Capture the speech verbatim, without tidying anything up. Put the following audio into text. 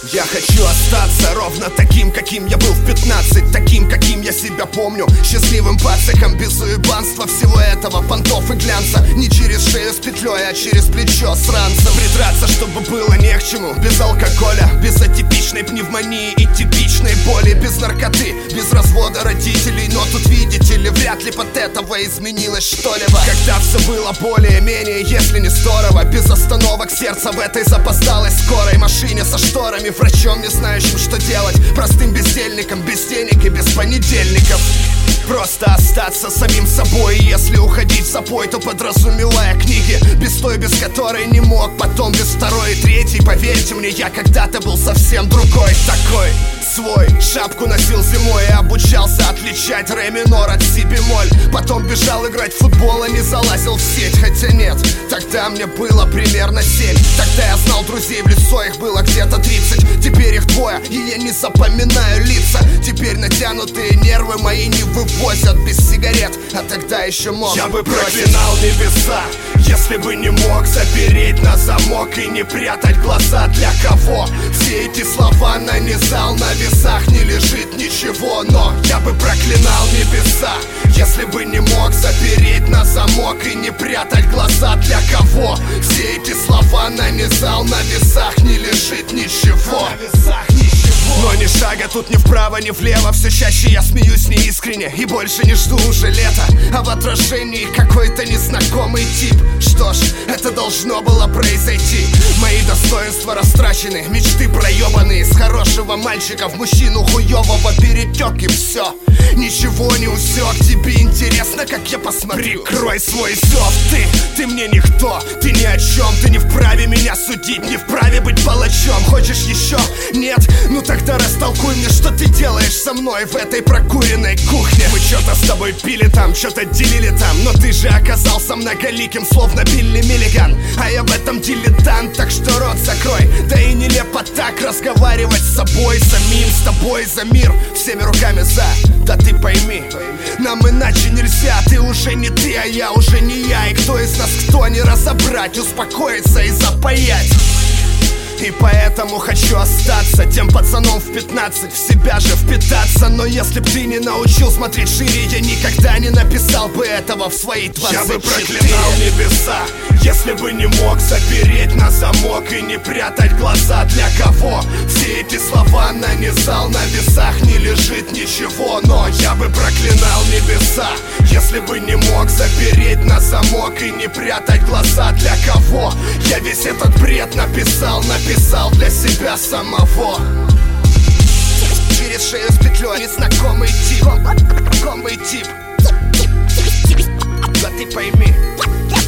Я хочу остаться ровно таким, каким я был в пятнадцать, таким, каким я себя помню, счастливым пацаком, без уебанства всего этого, понтов и глянца. Не через шею с петлей, а через плечо сранца. Придраться, чтобы было не к чему, без алкоголя, без атипичной пневмонии и типичной боли, без наркоты, без развода родителей. Но тут, видите ли, вряд ли под этого изменилось что-либо. Когда все было более-менее, если не здорово, без остановок сердца в этой запоздалой скорой машине со шторами, врачом, не знающим, что делать, простым бездельником, без денег и без понедельников. Просто остаться самим собой. И если уходить в запой, то подразумевая книги, без той, без которой не мог, потом без второй и третьей. Поверьте мне, я когда-то был совсем другой, такой свой. Шапку носил зимой и обучался отличать ре минор от си бемоль. Потом бежал играть в футбол и не залазил в сеть. Хотя нет, тогда мне было примерно семь. Тогда я знал друзей в лицо, их было где-то тридцать. Теперь их двое, и я не запоминаю лица. Теперь натянутые нервы мои не вывозят без сигарет, а тогда еще мог. Я бы проклинал небеса, если бы не мог запереть на замок и не прятать глаза. Для кого все эти слова нанизал? На весах не лежит ничего. Но я бы проклинал небеса, если бы не мог запереть на замок и не прятать глаза. Для кого все эти слова нанизал? На весах не лежит ничего. Но ни шага тут ни вправо, ни влево. Все чаще я смеюсь неискренне и больше не жду уже лета, а в отражении какой-то незнакомый тип. Что ж, это должно было произойти. Мои достоинства растрачены, мечты проебанные. С хорошего мальчика в мужчину хуёвого перетек, и все. Ничего не усек. Тебе интересно, как я посмотрю? Прикрой свой зов. Ты, ты мне никто, ты ни о чем. Ты не вправе меня судить, не вправе быть палачом. Хочешь еще? Нет? Ну тогда растолкуй мне, что ты делаешь со мной в этой прокуренной кухне. Мы что-то с тобой пили там, что-то делили там, но ты же оказался многоликим, словно Билли Миллиган. А я в этом дилетант, так что рот закрой. Да и нелепо так разговаривать с собой самим, с тобой за мир, всеми руками за. Да ты пойми, нам иначе нельзя. Ты уже не ты, а я уже не я. И кто из нас кто, не разобрать, успокоиться и запаять. И поэтому хочу остаться тем пацаном в пятнадцать, в себя же впитаться. Но если б ты не научил смотреть шире, я никогда не написал бы этого в свои двадцать четыре. Я бы проклинал небеса, если бы не мог запереть на замок и не прятать глаза. Для кого все эти слова нанизал? На весах не лежит ничего. Но я бы проклинал небеса, если бы не мог запереть на замок и не прятать глаза. Для кого я весь этот бред написал, написал Писал для себя самого. Через шею с петлей незнакомый тип, знакомый тип. Да ты пойми,